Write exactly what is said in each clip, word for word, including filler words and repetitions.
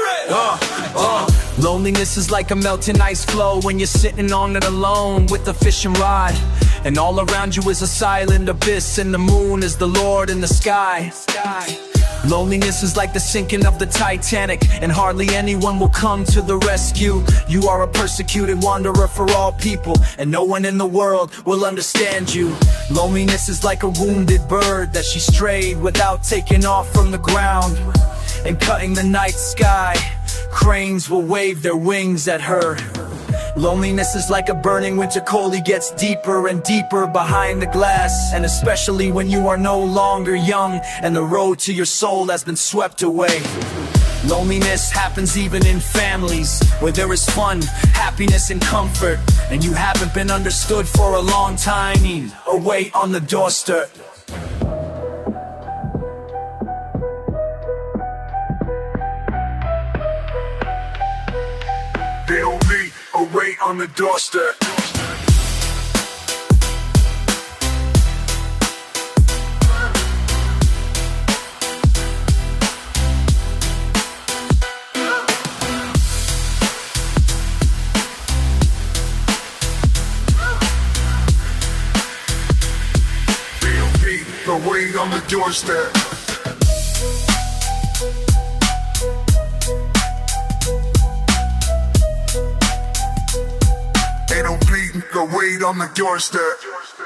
Uh, uh. Loneliness is like a melting ice floe when you're sitting on it alone with a fishing rod. And all around you is a silent abyss, and the moon is the Lord in the sky. Loneliness is like the sinking of the Titanic, and hardly anyone will come to the rescue. You are a persecuted wanderer for all people, and no one in the world will understand you. Loneliness is like a wounded bird that she strayed without taking off from the ground. And cutting the night sky, cranes will wave their wings at her. Loneliness is like a burning winter coal. He gets deeper and deeper behind the glass, and especially when you are no longer young and the road to your soul has been swept away. Loneliness happens even in families where there is fun, happiness and comfort, and you haven't been understood for a long time, or wait on the doorstep. They only await on the doorstep. They only await on the doorstep. Go wait on the doorstep.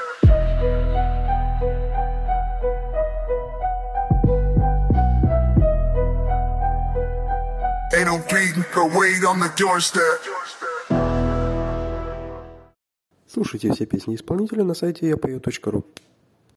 Ain't no pleading, go wait on the doorstep. Слушайте все песни исполнителя на сайте я пою точка ру.